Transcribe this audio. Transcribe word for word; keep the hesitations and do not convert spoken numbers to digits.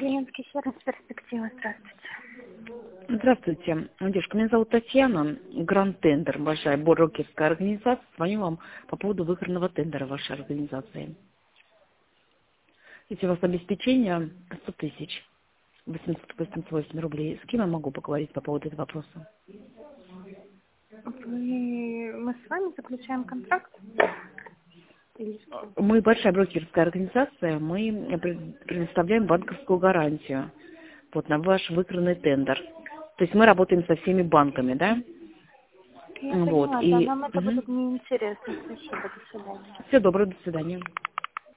Клиентский сервис «Перспектива». Здравствуйте. Здравствуйте, девушка, меня зовут Татьяна, Гранд Тендер, большая брокерская организация. Звоню вам по поводу выигранного тендера вашей организации. Если у вас обеспечение сто тысяч, восемьсот восемьдесят восемь рублей, с кем я могу поговорить по поводу этого вопроса? Вы... Мы с вами заключаем контракт? Или с кем? Мы большая брокерская организация, мы предоставляем банковскую гарантию вот, на ваш выигранный тендер. То есть мы работаем со всеми банками, да? Я Вот, поняла, да, и... нам это Угу. будет неинтересно. Спасибо, до свидания. Все доброе, до свидания.